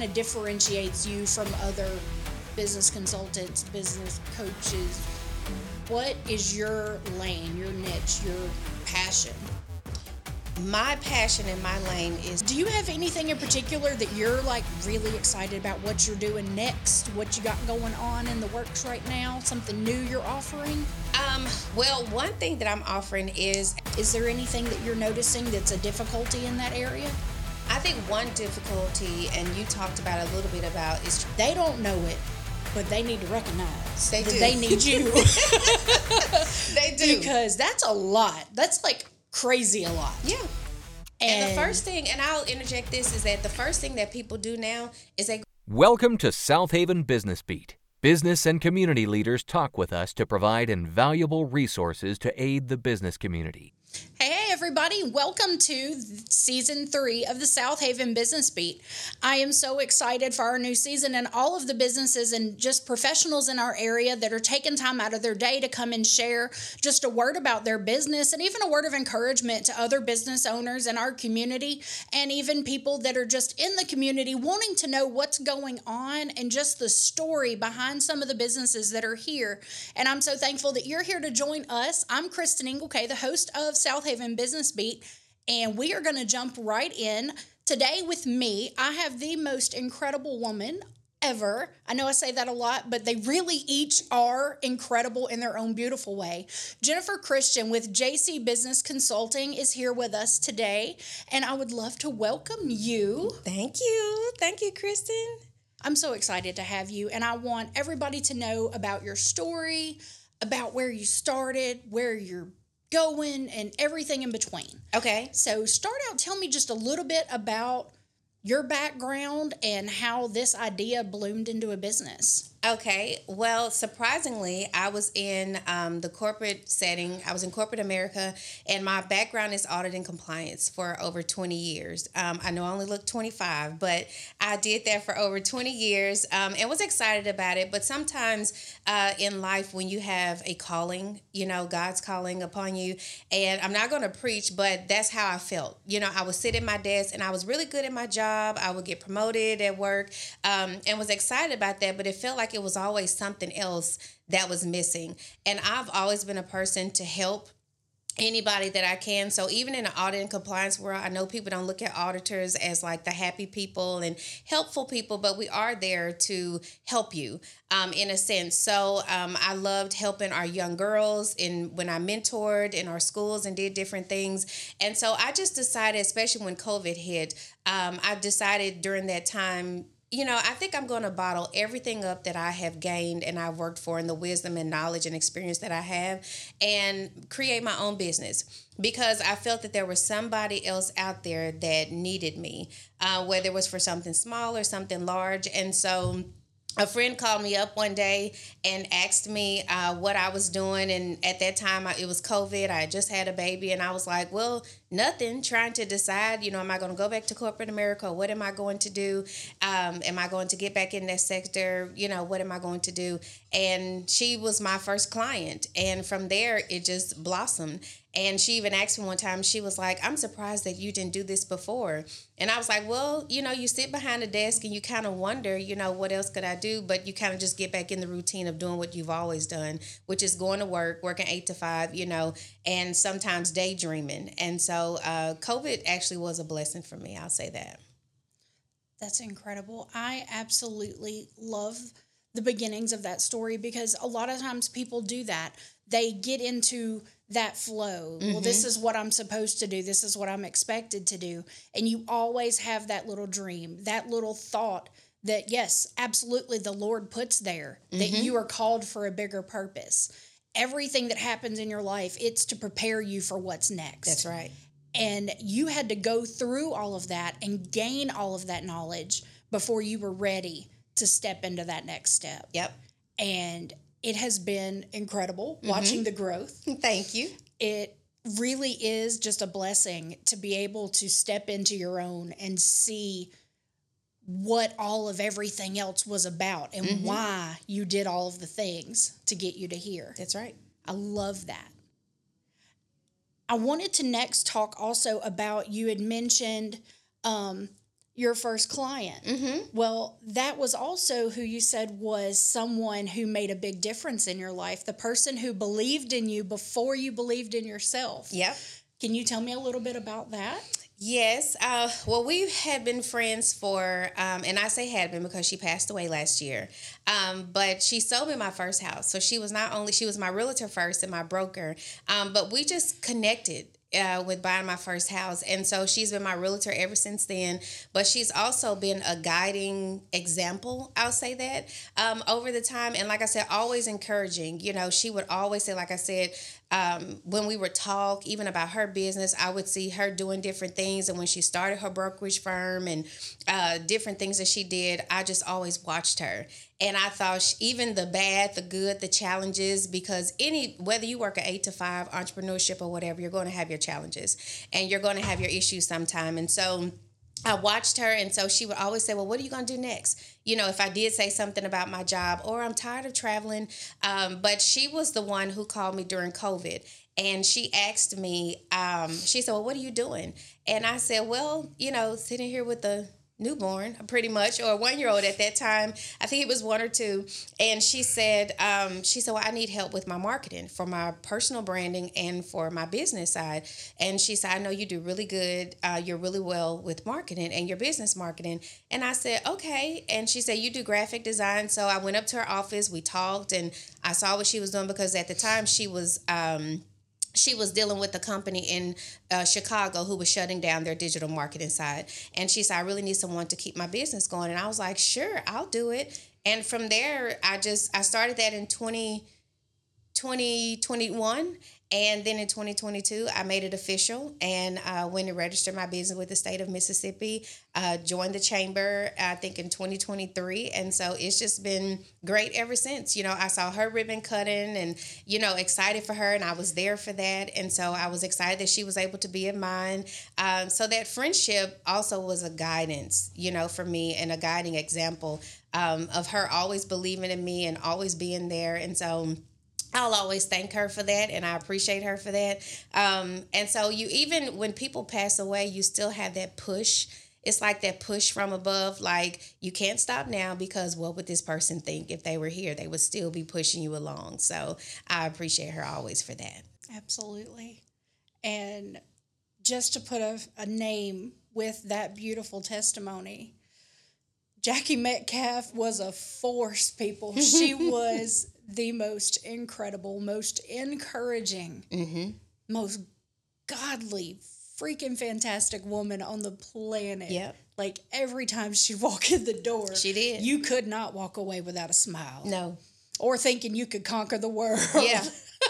kind of differentiates you from other business consultants, business coaches? What is your lane, your niche, your passion? My passion and my lane is... Do you have anything in particular that you're like really excited about what you're doing next? What you got going on in the works right now? Something new you're offering? Well, one thing that I'm offering is there anything that you're noticing that's a difficulty in that area? I think one difficulty, and you talked about a little bit about, is they don't know it, but they need to recognize that they need you. They do. Because that's a lot. That's like crazy a lot. Yeah. And the first thing, and I'll interject this, is that the first thing that people do now is they... Welcome to South Haven Business Beat. Business and community leaders talk with us to provide invaluable resources to aid the business community. Hey everybody, welcome to season 3 of the South Haven Business Beat. I am so excited for our new season and all of the businesses and just professionals in our area that are taking time out of their day to come and share just a word about their business and even a word of encouragement to other business owners in our community and even people that are just in the community wanting to know what's going on and just the story behind some of the businesses that are here. And I'm so thankful that you're here to join us. I'm Kristen Engelke, the host of South Haven Business Beat, and we are going to jump right in. Today with me, I have the most incredible woman ever. I know I say that a lot, but they really each are incredible in their own beautiful way. Jennifer Christian with JC Business Consulting is here with us today, and I would love to welcome you. Thank you. Thank you, Kristen. I'm so excited to have you, and I want everybody to know about your story, about where you started, where you're going, and everything in between. Okay. So start out, tell me just a little bit about your background and how this idea bloomed into a business. Okay. Well, surprisingly, I was in the corporate setting. I was in corporate America, and my background is audit and compliance for over 20 years. I know I only look 25, but I did that for over 20 years and was excited about it. But sometimes in life, when you have a calling, you know, God's calling upon you, and I'm not going to preach, but that's how I felt. You know, I would sit at my desk, and I was really good at my job. I would get promoted at work and was excited about that, but it felt like it was always something else that was missing. And I've always been a person to help anybody that I can. So even in the audit and compliance world, I know people don't look at auditors as like the happy people and helpful people, but we are there to help you in a sense. So I loved helping our young girls when I mentored in our schools and did different things. And so I just decided, especially when COVID hit, I decided during that time, you know, I think I'm going to bottle everything up that I have gained and I've worked for and the wisdom and knowledge and experience that I have and create my own business because I felt that there was somebody else out there that needed me, whether it was for something small or something large. And so a friend called me up one day and asked me what I was doing. And at that time, it was COVID. I had just had a baby. And I was like, well, nothing, trying to decide, you know, am I going to go back to corporate America? What am I going to do? Am I going to get back in that sector? You know, what am I going to do? And she was my first client. And from there, it just blossomed. And she even asked me one time, she was like, I'm surprised that you didn't do this before. And I was like, well, you know, you sit behind a desk and you kind of wonder, you know, what else could I do? But you kind of just get back in the routine of doing what you've always done, which is going to work, working 8 to 5, you know, and sometimes daydreaming. And so COVID actually was a blessing for me. I'll say that. That's incredible. I absolutely love the beginnings of that story because a lot of times people do that. They get into that flow. Mm-hmm. Well, this is what I'm supposed to do. This is what I'm expected to do. And you always have that little dream, that little thought that, yes, absolutely, the Lord puts there, mm-hmm. that you are called for a bigger purpose. Everything that happens in your life, it's to prepare you for what's next. That's right. And you had to go through all of that and gain all of that knowledge before you were ready to step into that next step. Yep. And it has been incredible watching the growth. Thank you. It really is just a blessing to be able to step into your own and see what all of everything else was about and why you did all of the things to get you to here. That's right. I love that. I wanted to next talk also about, you had mentioned your first client. Well, that was also who you said was someone who made a big difference in your life, the person who believed in you before you believed in yourself. Yep. Can you tell me a little bit about that? Yes. Well, we had been friends for, and I say had been because she passed away last year. But she sold me my first house. So she was my realtor first and my broker. But we just connected with buying my first house. And so she's been my realtor ever since then. But she's also been a guiding example, I'll say that, over the time. And like I said, always encouraging. You know, she would always say, like I said, when we would talk, even about her business, I would see her doing different things. And when she started her brokerage firm and different things that she did, I just always watched her. And I thought even the bad, the good, the challenges, because whether you work an 8 to 5 entrepreneurship or whatever, you're going to have your challenges and you're going to have your issues sometime. And so I watched her, and so she would always say, well, what are you going to do next? You know, if I did say something about my job or I'm tired of traveling. But she was the one who called me during COVID, and she asked me, she said, well, what are you doing? And I said, well, you know, sitting here with the newborn, pretty much, or a 1-year-old at that time. I think it was 1 or 2. And she said, well, I need help with my marketing for my personal branding and for my business side. And she said, I know you do really good. You're really well with marketing and your business marketing. And I said, okay. And she said, you do graphic design. So I went up to her office. We talked, and I saw what she was doing because at the time she was dealing with a company in Chicago who was shutting down their digital marketing side. And she said, I really need someone to keep my business going. And I was like, sure, I'll do it. And from there, I started that in 2021. And then in 2022, I made it official and went and registered my business with the state of Mississippi, joined the chamber, I think in 2023. And so it's just been great ever since. You know, I saw her ribbon cutting and, you know, excited for her, and I was there for that. And so I was excited that she was able to be in mine. So that friendship also was a guidance, you know, for me, and a guiding example of her always believing in me and always being there. And so I'll always thank her for that, and I appreciate her for that. And so even when people pass away, you still have that push. It's like that push from above, like you can't stop now because what would this person think if they were here? They would still be pushing you along. So I appreciate her always for that. Absolutely. And just to put a name with that beautiful testimony, Jackie Metcalf was a force, people. She was the most incredible, most encouraging, most godly, freaking fantastic woman on the planet. Yep. Like every time she'd walk in the door, she did. You could not walk away without a smile. No. Or thinking you could conquer the world. Yeah.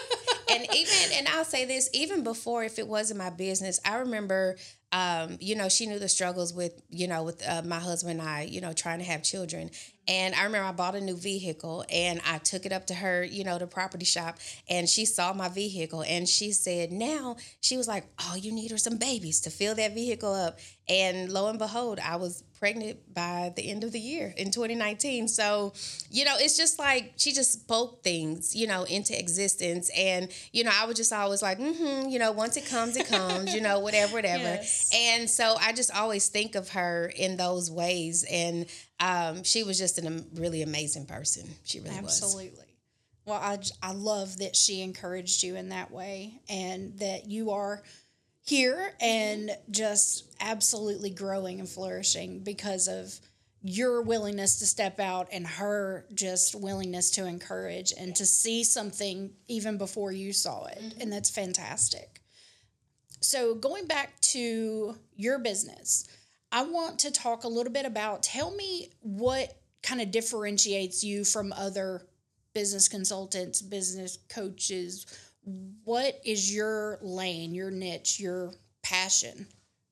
And I'll say this, even before, if it wasn't my business, I remember, you know, she knew the struggles with my husband and I, you know, trying to have children. And I remember I bought a new vehicle and I took it up to her, you know, the property shop, and she saw my vehicle and she said, now, she was like, all you need are some babies to fill that vehicle up. And lo and behold, I was pregnant by the end of the year in 2019. So, you know, it's just like she just spoke things, you know, into existence. And, you know, I was just always like, you know, once it comes, you know, whatever. Yes. And so I just always think of her in those ways. And she was just a really amazing person. She really was. Absolutely. Well, I love that she encouraged you in that way, and that you are here and just absolutely growing and flourishing because of your willingness to step out and her just willingness to encourage and to see something even before you saw it. And that's fantastic. So going back to your business, I want to talk a little bit about, tell me what kind of differentiates you from other business consultants, business coaches. What is your lane, your niche, your passion?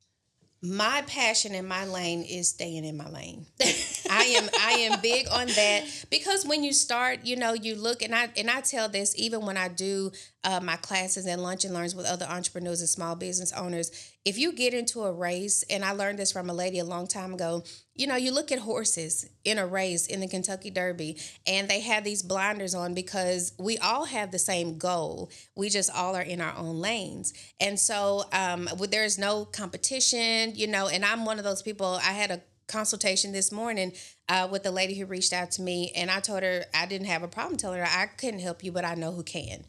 My passion and my lane is staying in my lane. I am big on that, because when you start, you know, you look, and I tell this even when I do my classes and lunch and learns with other entrepreneurs and small business owners, if you get into a race, and I learned this from a lady a long time ago, you look at horses in a race in the Kentucky Derby, and they have these blinders on because we all have the same goal. We just all are in our own lanes. And so there's no competition, and I'm one of those people. I had a consultation this morning with the lady who reached out to me, and I told her I didn't have a problem telling her I couldn't help you, but I know who can.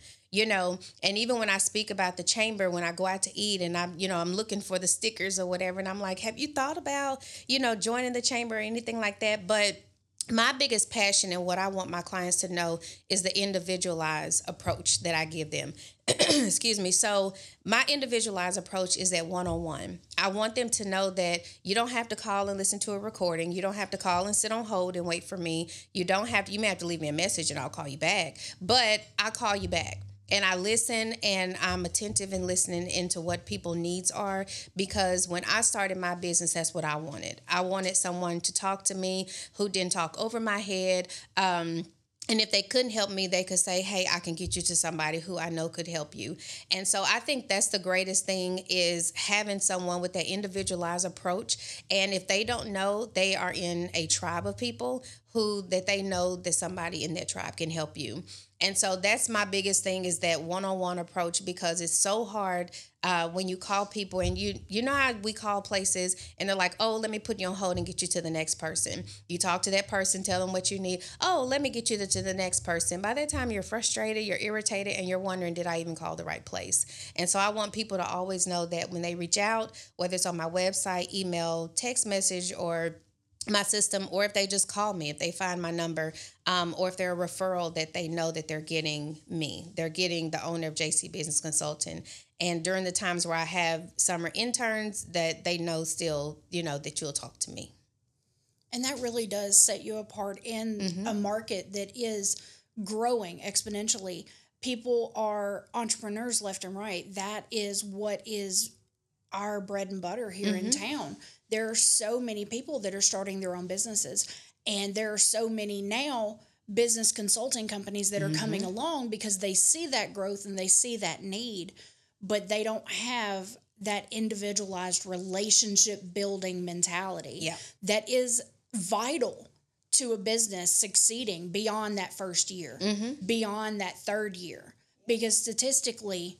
And even when I speak about the chamber, when I go out to eat and I'm looking for the stickers or whatever, and I'm like, have you thought about, joining the chamber or anything like that? But my biggest passion and what I want my clients to know is the individualized approach that I give them. Excuse me. So my individualized approach is that one-on-one. I want them to know that you don't have to call and listen to a recording. You don't have to call and sit on hold and wait for me. You may have to leave me a message and I'll call you back, but I'll call you back. And I listen, and I'm attentive in listening into what people's needs are, because when I started my business, that's what I wanted. I wanted someone to talk to me who didn't talk over my head. And if they couldn't help me, they could say, hey, I can get you to somebody who I know could help you. And so I think that's the greatest thing, is having someone with that individualized approach. And if they don't know, they are in a tribe of people that they know that somebody in that tribe can help you. And so that's my biggest thing, is that one-on-one approach, because it's so hard when you call people, and you know how we call places and they're like, oh, let me put you on hold and get you to the next person. You talk to that person, tell them what you need. Oh, let me get you to the next person. By that time, you're frustrated, you're irritated, and you're wondering, did I even call the right place? And so I want people to always know that when they reach out, whether it's on my website, email, text message, or my system, or if they just call me, if they find my number, or if they're a referral, that they know that they're getting me. They're getting the owner of JC Business Consulting. And during the times where I have summer interns, that they know still, that you'll talk to me. And that really does set you apart in a market that is growing exponentially. People are entrepreneurs left and right. That is what is our bread and butter here in town. There are so many people that are starting their own businesses, and there are so many now business consulting companies that are coming along because they see that growth and they see that need, but they don't have that individualized relationship building mentality that is vital to a business succeeding beyond that first year, beyond that third year, because statistically,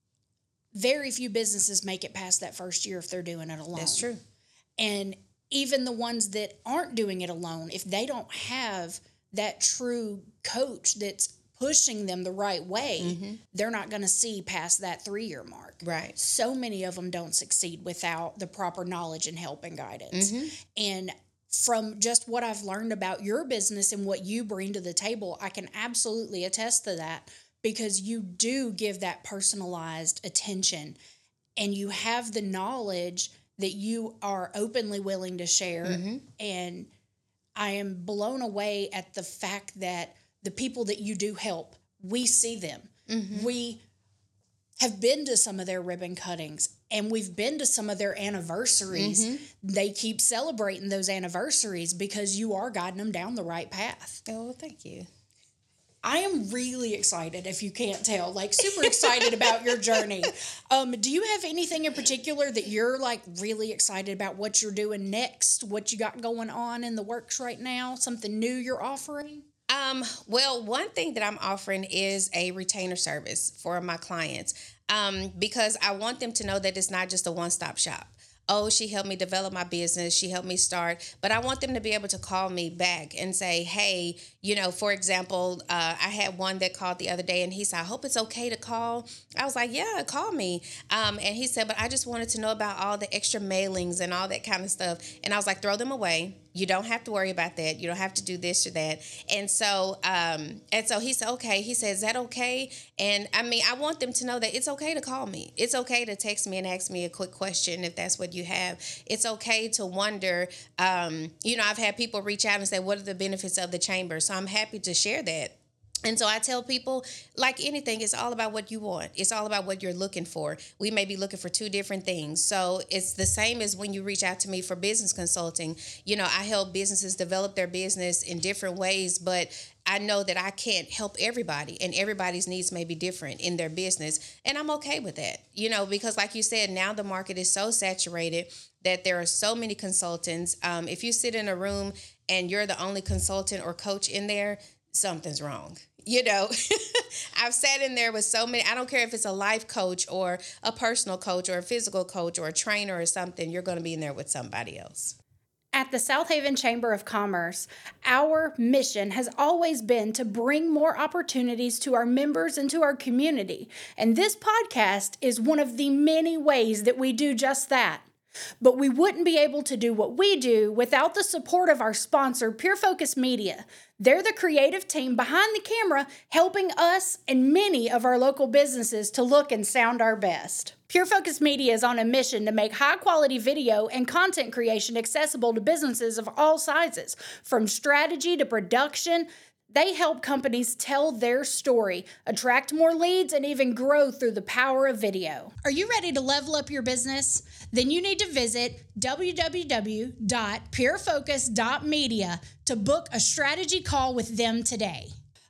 very few businesses make it past that first year if they're doing it alone. That's true. And even the ones that aren't doing it alone, if they don't have that true coach that's pushing them the right way, they're not going to see past that 3-year mark. Right. So many of them don't succeed without the proper knowledge and help and guidance. And from just what I've learned about your business and what you bring to the table, I can absolutely attest to that, because you do give that personalized attention, and you have the knowledge that you are openly willing to share. And I am blown away at the fact that the people that you do help, we see them. We have been to some of their ribbon cuttings, and we've been to some of their anniversaries. They keep celebrating those anniversaries because you are guiding them down the right path. Oh, well, thank you. I am really excited, if you can't tell, super excited about your journey. Do you have anything in particular that you're really excited about, what you're doing next, what you got going on in the works right now, something new you're offering? Well, one thing that I'm offering is a retainer service for my clients, because I want them to know that it's not just a one-stop shop. Oh, she helped me develop my business. She helped me start. But I want them to be able to call me back and say, hey, for example, I had one that called the other day, and he said, I hope it's okay to call. I was like, yeah, call me. And he said, but I just wanted to know about all the extra mailings and all that kind of stuff. And I was like, throw them away. You don't have to worry about that. You don't have to do this or that. And so he said, okay. He said, is that okay? And I want them to know that it's okay to call me. It's okay to text me and ask me a quick question if that's what you have. It's okay to wonder. I've had people reach out and say, what are the benefits of the chamber? So I'm happy to share that. And so I tell people, like anything, it's all about what you want. It's all about what you're looking for. We may be looking for two different things. So it's the same as when you reach out to me for business consulting. I help businesses develop their business in different ways, but I know that I can't help everybody, and everybody's needs may be different in their business, and I'm okay with that, because like you said, now the market is so saturated that there are so many consultants. If you sit in a room and you're the only consultant or coach in there, something's wrong. I've sat in there with so many. I don't care if it's a life coach or a personal coach or a physical coach or a trainer or something, you're going to be in there with somebody else. At the South Haven Chamber of Commerce, our mission has always been to bring more opportunities to our members and to our community. And this podcast is one of the many ways that we do just that. But we wouldn't be able to do what we do without the support of our sponsor, Pure Focus Media. They're the creative team behind the camera, helping us and many of our local businesses to look and sound our best. Pure Focus Media is on a mission to make high-quality video and content creation accessible to businesses of all sizes, from strategy to production. They help companies tell their story, attract more leads, and even grow through the power of video. Are you ready to level up your business? Then you need to visit www.purefocus.media to book a strategy call with them today.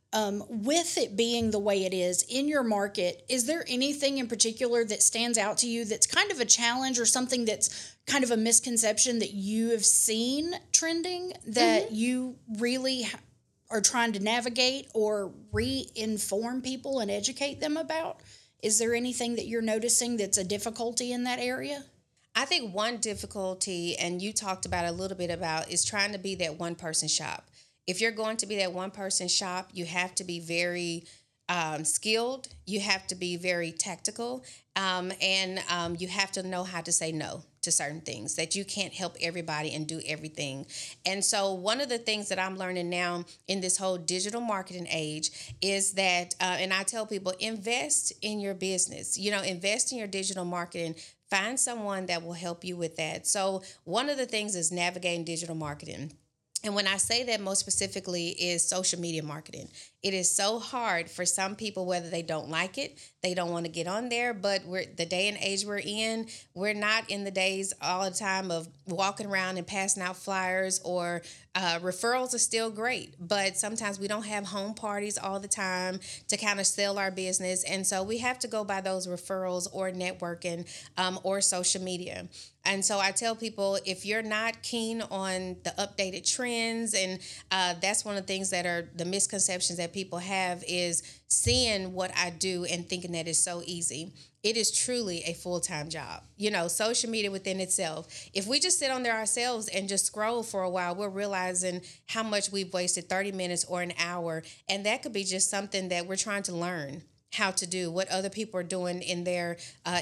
With it being the way it is in your market, is there anything in particular that stands out to you that's kind of a challenge or something that's kind of a misconception that you have seen trending that you really are trying to navigate or re-inform people and educate them about? Is there anything that you're noticing that's a difficulty in that area? I think one difficulty, and you talked about a little bit about, is trying to be that one-person shop. If you're going to be that one-person shop, you have to be very skilled. You have to be very tactical, and you have to know how to say no to certain things, that you can't help everybody and do everything. And so one of the things that I'm learning now in this whole digital marketing age is that, and I tell people, invest in your business, invest in your digital marketing. Find someone that will help you with that. So one of the things is navigating digital marketing. And when I say that, most specifically is social media marketing. It is so hard for some people, whether they don't like it, they don't want to get on there, but the day and age we're in, we're not in the days all the time of walking around and passing out flyers, or referrals are still great, but sometimes we don't have home parties all the time to kind of sell our business. And so we have to go by those referrals or networking or social media. And so I tell people, if you're not keen on the updated trends, and that's one of the things that are the misconceptions that people have, is seeing what I do and thinking that it's so easy. It is truly a full-time job. Social media within itself. If we just sit on there ourselves and just scroll for a while, we're realizing how much we've wasted 30 minutes or an hour. And that could be just something that we're trying to learn how to do, what other people are doing in the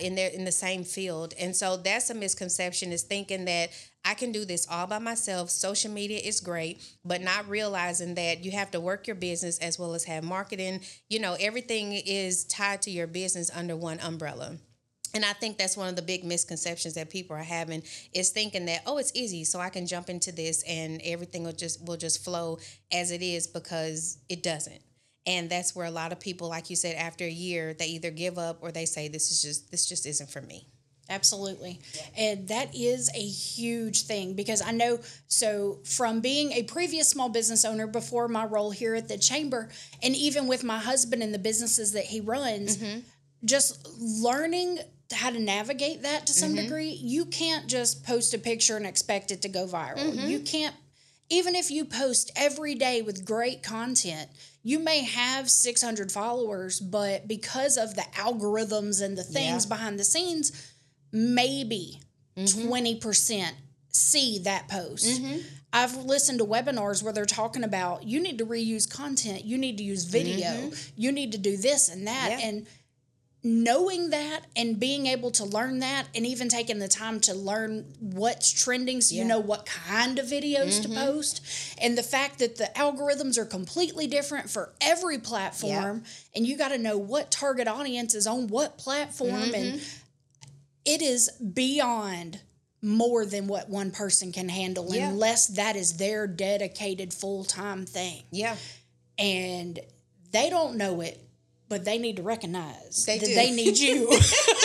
same field. And so that's a misconception, is thinking that I can do this all by myself. Social media is great, but not realizing that you have to work your business as well as have marketing. Everything is tied to your business under one umbrella. And I think that's one of the big misconceptions that people are having, is thinking that, it's easy, so I can jump into this and everything will just flow as it is, because it doesn't. And that's where a lot of people, like you said, after a year, they either give up or they say, this just isn't for me. Absolutely. And that is a huge thing, because I know, so from being a previous small business owner before my role here at the chamber, and even with my husband and the businesses that he runs, just learning how to navigate that to some degree. You can't just post a picture and expect it to go viral. You can't, even if you post every day with great content, you may have 600 followers, but because of the algorithms and the things behind the scenes, maybe 20% see that post. I've listened to webinars where they're talking about, you need to reuse content, you need to use video, you need to do this and that. And knowing that and being able to learn that, and even taking the time to learn what's trending, so you know what kind of videos to post, and the fact that the algorithms are completely different for every platform, and you got to know what target audience is on what platform, and it is beyond more than what one person can handle unless that is their dedicated full-time thing. And they don't know it, but they need to recognize that they need you.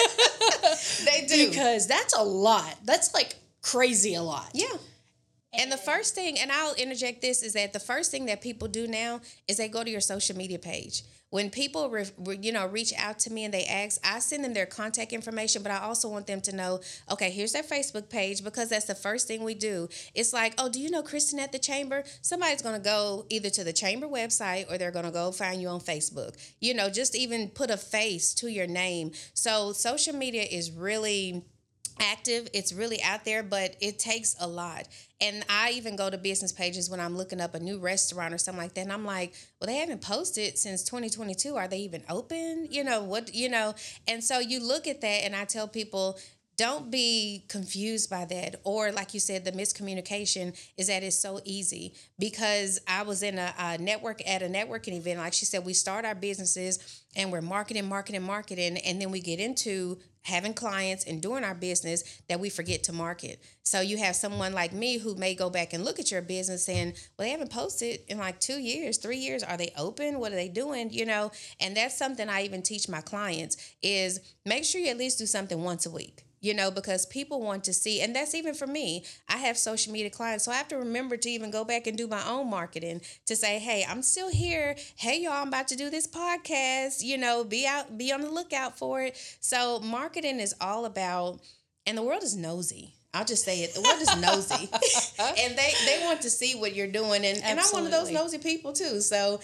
They do. Because that's a lot. That's like crazy a lot. And the first thing, and I'll interject this, is that the first thing that people do now is they go to your social media page. When people, reach out to me and they ask, I send them their contact information, but I also want them to know, okay, here's their Facebook page, because that's the first thing we do. It's like, oh, do you know Kristen at the Chamber? Somebody's going to go either to the Chamber website or they're going to go find you on Facebook. Just even put a face to your name. So social media is really active. It's really out there, but it takes a lot. And I even go to business pages when I'm looking up a new restaurant or something like that. And I'm like, well, they haven't posted since 2022. Are they even open? And so you look at that, and I tell people, don't be confused by that. Or like you said, the miscommunication is that it's so easy, because I was in a networking event. Like she said, we start our businesses and we're marketing. And then we get into having clients and doing our business that we forget to market. So you have someone like me who may go back and look at your business and, well, they haven't posted in like 2 years, 3 years. Are they open? What are they doing? And that's something I even teach my clients is make sure you at least do something once a week. Because people want to see, and that's even for me. I have social media clients, so I have to remember to even go back and do my own marketing to say, hey, I'm still here. Hey, y'all, I'm about to do this podcast. Be on the lookout for it. So marketing is all about, and the world is nosy. I'll just say it. The world is nosy. And they want to see what you're doing. And I'm one of those nosy people too. So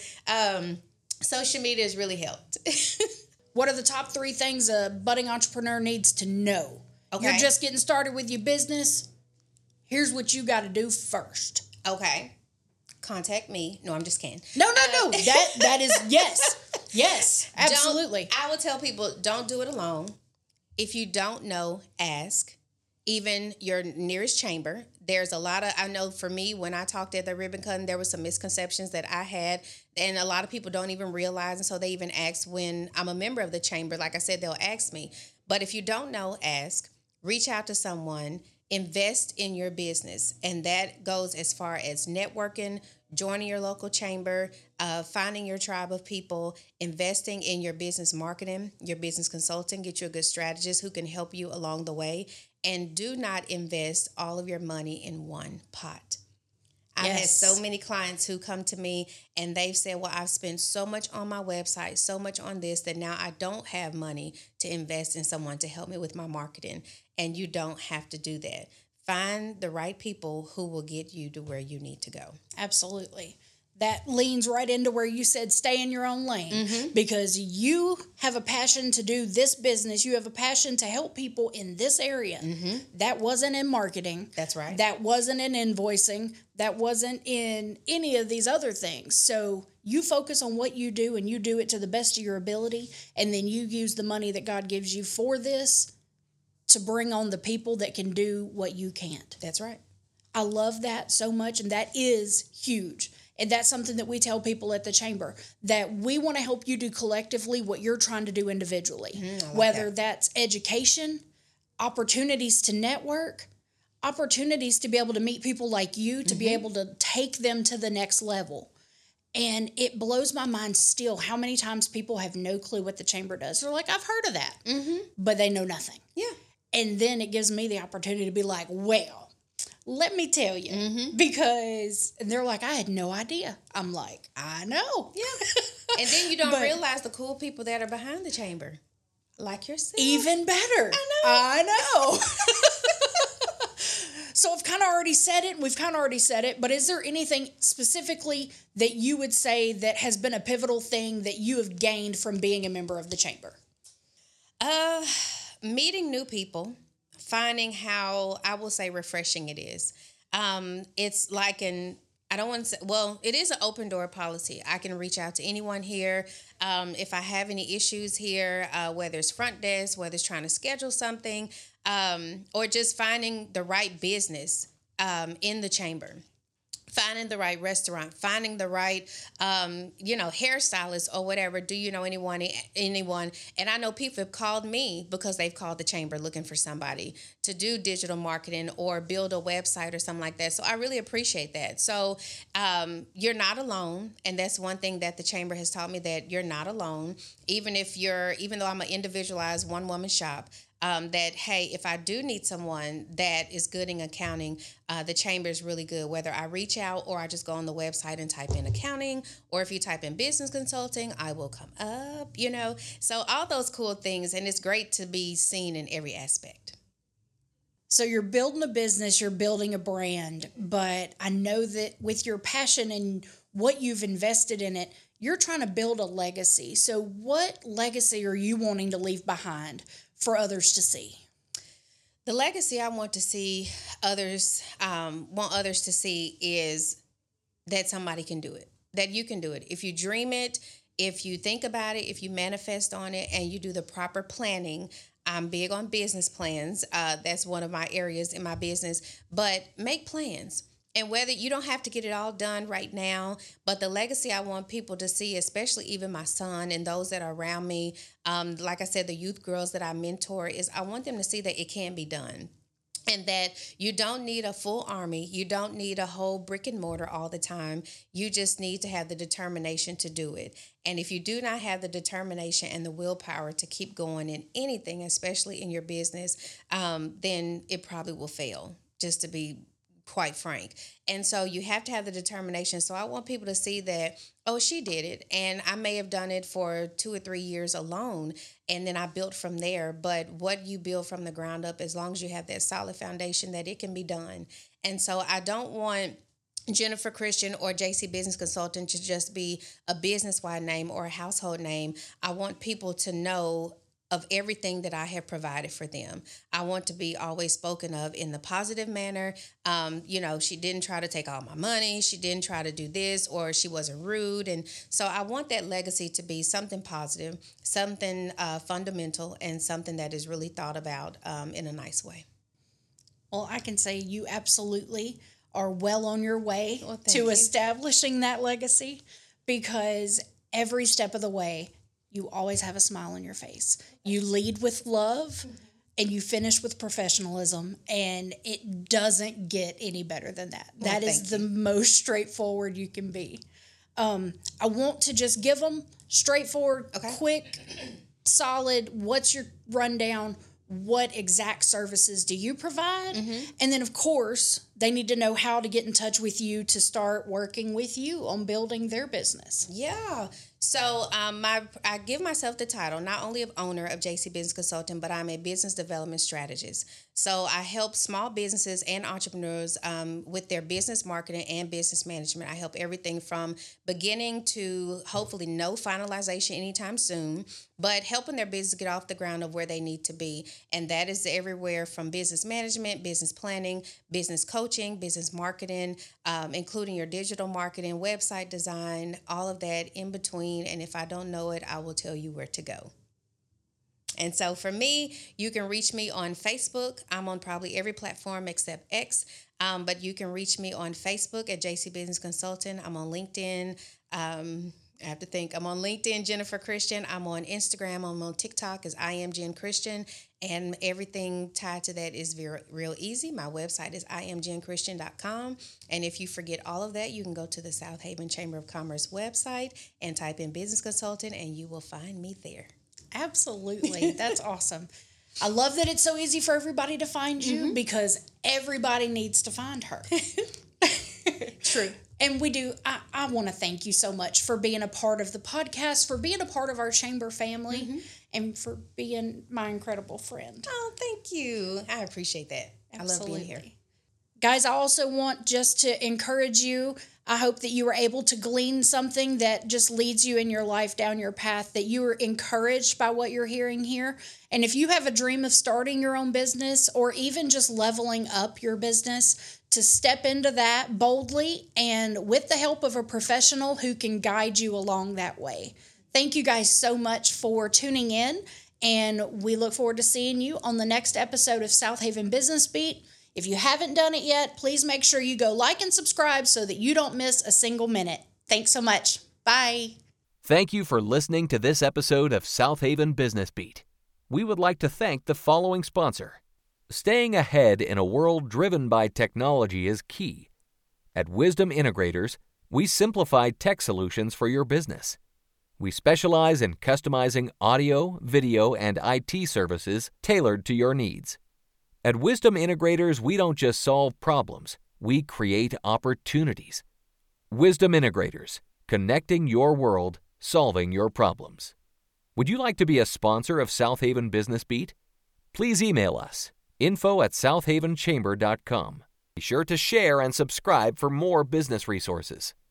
social media has really helped. What are the top 3 things a budding entrepreneur needs to know? Okay. You're just getting started with your business. Here's what you got to do first. Okay. Contact me. No, I'm just kidding. No. That is, yes. Yes, absolutely. I will tell people, don't do it alone. If you don't know, ask. Even your nearest chamber. There's a lot of, I know for me, when I talked at the ribbon cutting, there were some misconceptions that I had, and a lot of people don't even realize, and so they even ask when I'm a member of the chamber. Like I said, they'll ask me. But if you don't know, ask. Reach out to someone. Invest in your business, and that goes as far as networking, joining your local chamber, finding your tribe of people, investing in your business marketing, your business consulting, get you a good strategist who can help you along the way. And do not invest all of your money in one pot. I've had so many clients who come to me and they've said, well, I've spent so much on my website, so much on this, that now I don't have money to invest in someone to help me with my marketing. And you don't have to do that. Find the right people who will get you to where you need to go. Absolutely. That leans right into where you said stay in your own lane, because you have a passion to do this business. You have a passion to help people in this area. That wasn't in marketing. That's right. That wasn't in invoicing. That wasn't in any of these other things. So you focus on what you do, and you do it to the best of your ability. And then you use the money that God gives you for this to bring on the people that can do what you can't. That's right. I love that so much. And that is huge. And that's something that we tell people at the chamber, that we want to help you do collectively what you're trying to do individually, whether that's education, opportunities to network, opportunities to be able to meet people like you, to be able to take them to the next level. And it blows my mind still how many times people have no clue what the chamber does. They're like, I've heard of that, but they know nothing. Yeah. And then it gives me the opportunity to be like, well, let me tell you, because they're like, I had no idea. I'm like, I know. Yeah. And then you don't realize the cool people that are behind the chamber, like yourself. Even better. I know. So I've kind of already said it, and we've kind of already said it, but is there anything specifically that you would say that has been a pivotal thing that you have gained from being a member of the chamber? Meeting new people. Finding how, I will say, refreshing it is. It's like I don't want to say, well, it is an open door policy. I can reach out to anyone here. If I have any issues here, whether it's front desk, whether it's trying to schedule something, or just finding the right business in the chamber. Finding the right restaurant, finding the right, hairstylist or whatever. Do you know anyone? And I know people have called me because they've called the chamber looking for somebody to do digital marketing or build a website or something like that. So I really appreciate that. So you're not alone. And that's one thing that the chamber has taught me, that you're not alone. Even though I'm an individualized one-woman shop, that, hey, if I do need someone that is good in accounting, the chamber is really good, whether I reach out or I just go on the website and type in accounting, or if you type in business consulting, I will come up, So all those cool things, and it's great to be seen in every aspect. So you're building a business, you're building a brand, but I know that with your passion and what you've invested in it, you're trying to build a legacy. So what legacy are you wanting to leave behind for others to see? The legacy I want to see others to see is that somebody can do it, that you can do it. If you dream it, if you think about it, if you manifest on it, and you do the proper planning. I'm big on business plans. That's one of my areas in my business. But make plans. And whether you don't have to get it all done right now, but the legacy I want people to see, especially even my son and those that are around me, like I said, the youth girls that I mentor, is I want them to see that it can be done. And that you don't need a full army. You don't need a whole brick and mortar all the time. You just need to have the determination to do it. And if you do not have the determination and the willpower to keep going in anything, especially in your business, then it probably will fail, just to be quite frank. And so you have to have the determination. So I want people to see that, oh, she did it. And I may have done it for 2 or 3 years alone. And then I built from there. But what you build from the ground up, as long as you have that solid foundation, that it can be done. And so I don't want Jennifer Christian or JC Business Consultant to just be a business-wide name or a household name. I want people to know of everything that I have provided for them. I want to be always spoken of in the positive manner. She didn't try to take all my money. She didn't try to do this, or she wasn't rude. And so I want that legacy to be something positive, something fundamental, and something that is really thought about in a nice way. Well, I can say you absolutely are well on your way to you. Establishing that legacy, because every step of the way, you always have a smile on your face. You lead with love and you finish with professionalism, and it doesn't get any better than that. Well, that is the most straightforward you can be. I want to just give them straightforward, quick, solid, what's your rundown? What exact services do you provide? Mm-hmm. And then, of course, they need to know how to get in touch with you to start working with you on building their business. Yeah. So I give myself the title not only of owner of JC Business Consulting, but I'm a business development strategist. So I help small businesses and entrepreneurs with their business marketing and business management. I help everything from beginning to hopefully no finalization anytime soon, but helping their business get off the ground of where they need to be. And that is everywhere from business management, business planning, business coaching, business marketing, including your digital marketing, website design, all of that in between. And if I don't know it, I will tell you where to go. And so for me, you can reach me on Facebook. I'm on probably every platform except X, but you can reach me on Facebook at JC Business Consultant. I'm on LinkedIn. I have to think. I'm on LinkedIn, Jennifer Christian. I'm on Instagram. I'm on TikTok as I am Jen Christian. And everything tied to that is real easy. My website is IamJenChristian.com. And if you forget all of that, you can go to the South Haven Chamber of Commerce website and type in business consultant, and you will find me there. Absolutely. That's awesome. I love that it's so easy for everybody to find you, because everybody needs to find her. True. And we do. I want to thank you so much for being a part of the podcast, for being a part of our chamber family, and for being my incredible friend. Oh, thank you. I appreciate that. Absolutely. I love being here. Guys, I also want just to encourage you. I hope that you were able to glean something that just leads you in your life down your path, that you are encouraged by what you're hearing here. And if you have a dream of starting your own business, or even just leveling up your business, to step into that boldly and with the help of a professional who can guide you along that way. Thank you guys so much for tuning in, and we look forward to seeing you on the next episode of South Haven Business Beat. If you haven't done it yet, please make sure you go like and subscribe so that you don't miss a single minute. Thanks so much. Bye. Thank you for listening to this episode of South Haven Business Beat. We would like to thank the following sponsor. Staying ahead in a world driven by technology is key. At Wisdom Integrators, we simplify tech solutions for your business. We specialize in customizing audio, video, and IT services tailored to your needs. At Wisdom Integrators, we don't just solve problems, we create opportunities. Wisdom Integrators, connecting your world, solving your problems. Would you like to be a sponsor of South Haven Business Beat? Please email us, info@southavenchamber.com. Be sure to share and subscribe for more business resources.